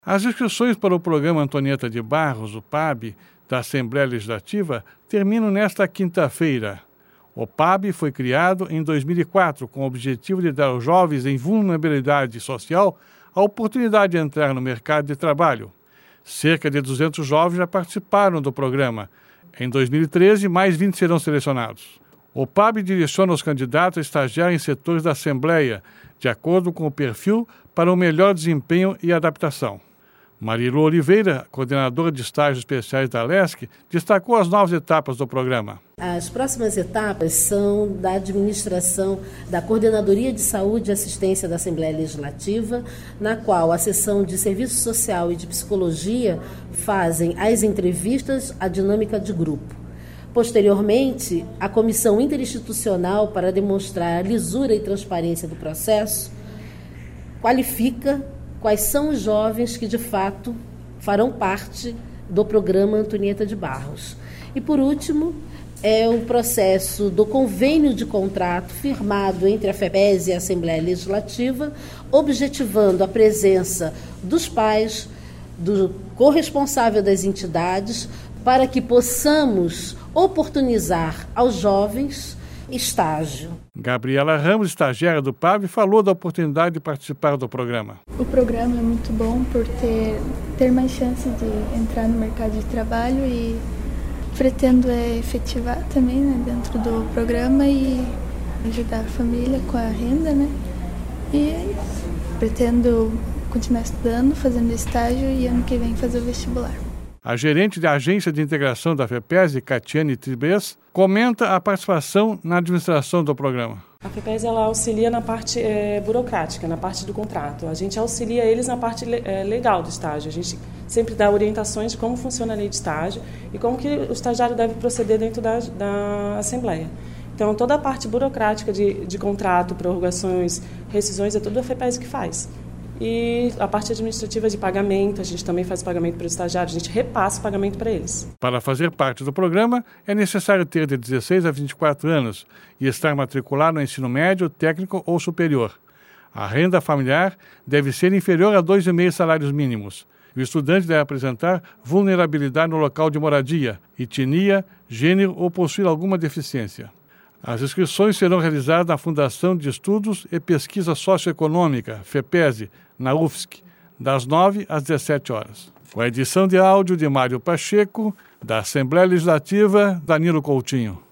As inscrições para o programa Antonieta de Barros, o PAB, da Assembleia Legislativa, terminam nesta quinta-feira. O PAB foi criado em 2004 com o objetivo de dar aos jovens em vulnerabilidade social a oportunidade de entrar no mercado de trabalho. Cerca de 200 jovens já participaram do programa. Em 2013, mais 20 serão selecionados. O PAB direciona os candidatos a estagiar em setores da Assembleia, de acordo com o perfil para o melhor desempenho e adaptação. Marilu Oliveira, coordenadora de estágios especiais da Alesc, destacou as novas etapas do programa. As próximas etapas são da administração da Coordenadoria de Saúde e Assistência da Assembleia Legislativa, na qual a seção de Serviço Social e de Psicologia fazem as entrevistas, a dinâmica de grupo. Posteriormente, a Comissão Interinstitucional, para demonstrar a lisura e transparência do processo, qualifica quais são os jovens que, de fato, farão parte do programa Antonieta de Barros. E, por último, é o processo do convênio de contrato firmado entre a FEPES e a Assembleia Legislativa, objetivando a presença dos pais, do corresponsável das entidades, para que possamos oportunizar aos jovens estágio. Gabriela Ramos, estagiária do PAB, falou da oportunidade de participar do programa. O programa é muito bom por ter mais chance de entrar no mercado de trabalho e pretendo efetivar também, né, dentro do programa e ajudar a família com a renda, né? E pretendo continuar estudando, fazendo estágio e ano que vem fazer o vestibular. A gerente da Agência de Integração da FEPES, Catiane Tribes, comenta a participação na administração do programa. A FEPES ela auxilia na parte burocrática, na parte do contrato. A gente auxilia eles na parte legal do estágio. A gente sempre dá orientações de como funciona a lei de estágio e como que o estagiário deve proceder dentro da Assembleia. Então, toda a parte burocrática de contrato, prorrogações, rescisões, é tudo a FEPES que faz. E a parte administrativa de pagamento, a gente também faz pagamento para os estagiários, a gente repassa o pagamento para eles. Para fazer parte do programa, é necessário ter de 16 a 24 anos e estar matriculado no ensino médio, técnico ou superior. A renda familiar deve ser inferior a 2,5 salários mínimos. O estudante deve apresentar vulnerabilidade no local de moradia, etnia, gênero ou possuir alguma deficiência. As inscrições serão realizadas na Fundação de Estudos e Pesquisa Socioeconômica, FEPES, na UFSC, das 9 às 17 horas. Com a edição de áudio de Mário Pacheco, da Assembleia Legislativa, Danilo Coutinho.